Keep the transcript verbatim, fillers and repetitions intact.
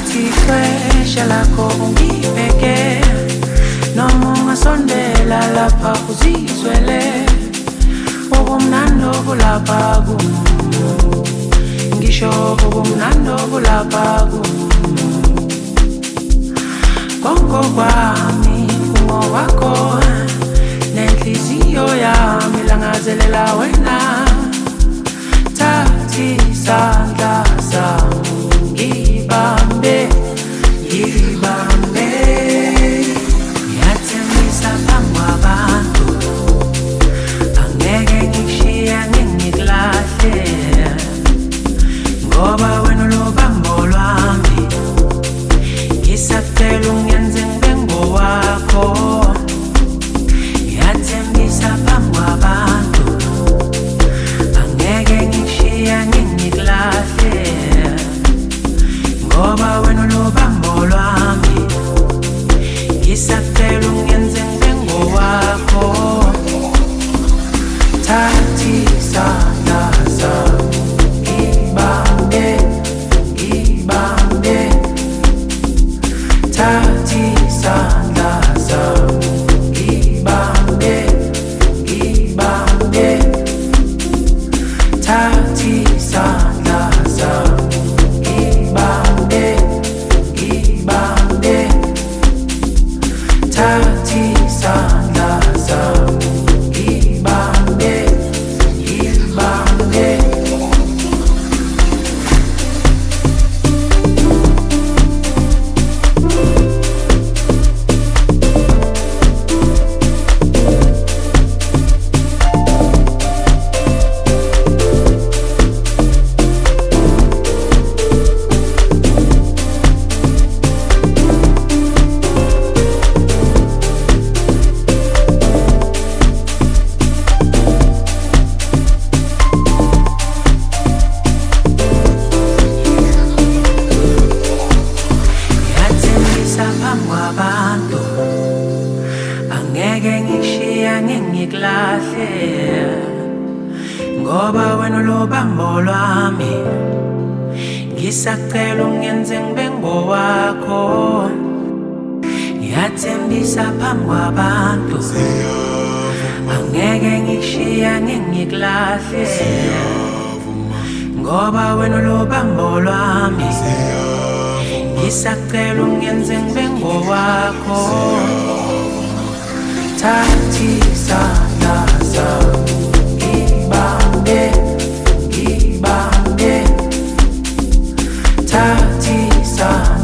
Thathi ixesha lakho ungibheke, noma ungasondela lapha uzizwele ubumnandi obulapha kum, ngisho ubumnandi obulapha kum. Konke kwami kungowakho, nenhliziyo yami ilangazelela wena. Thatha isandla sami ngibambe, ngibambe. Ngiyathembisa phambi kwabantu, angeke ngikushiye ngikulahle, ngoba wena ulobambo lwami. Ngisacela ungenze ngibe ngowakho. Ngiyathembisa phambi kwabantu, angeke ngikushiye ngikulahle, ngoba wena ulobambo lwami. Ngisacela ungenze ngibe ngowakho. Thatha isandla sami ngibambe, ngibambe. Thatha isandla sami ngibambe, ngibambe. Thatha isandla sami ngibambe, ngibambe. Thatha isandla sami ngibambe, ngibambe. Abantu angeke ngikushiye ngikulahle, ngoba wena ulobambo lwami. Ngisacela ungenze ngibe ngowakho. Ngiyathembisa phambi kwabantu, angeke ngikushiye ngikulahle, ngoba wena ulobambo lwami. Ngisacela ungenze ngibe ngowakho. Thatha isandla sami ngibambe, ngibambe. Thatha isandla